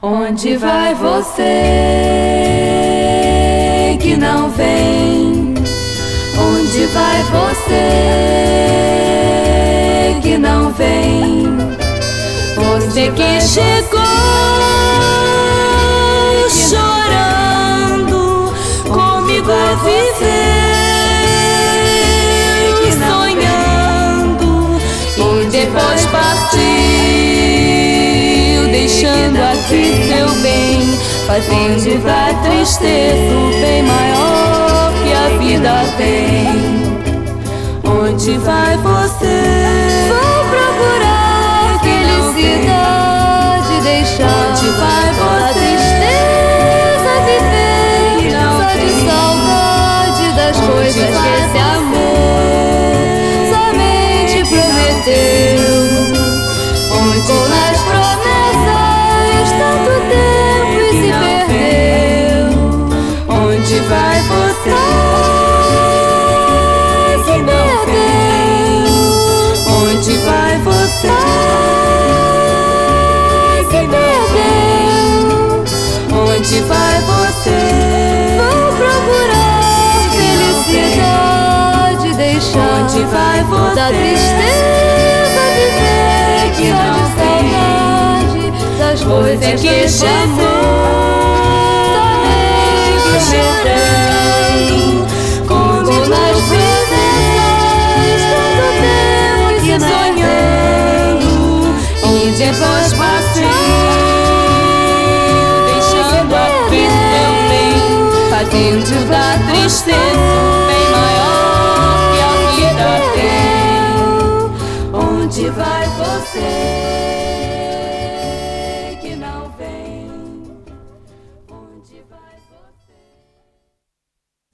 Onde vai você que não vem? Onde vai você que não vem? Você que chegou chorando comigo a viver, sonhando, e depois partiu, deixando aqui seu bem, fazendo da tristeza o bem maior que a vida tem. Onde vai você? Vou procurar felicidade, deixar. Onde vai você? A tristeza viver, só de saudade das coisas que esse amor somente prometeu. Onde nas promessas tanto tempo e se perdeu. Onde vai você? Se perdeu. Onde vai você? Se perdeu. Onde vai você? Vou procurar felicidade, deixar. Onde vai você? Da tristeza viver, que só de saudade das coisas que chamou, somente chorando, como nas vezes tanto tempo e sonhando, e depois partiu, deixando aqui seu bem, fazendo da tristeza o bem maior que a vida tem. Onde vai você que não vem? Onde vai você?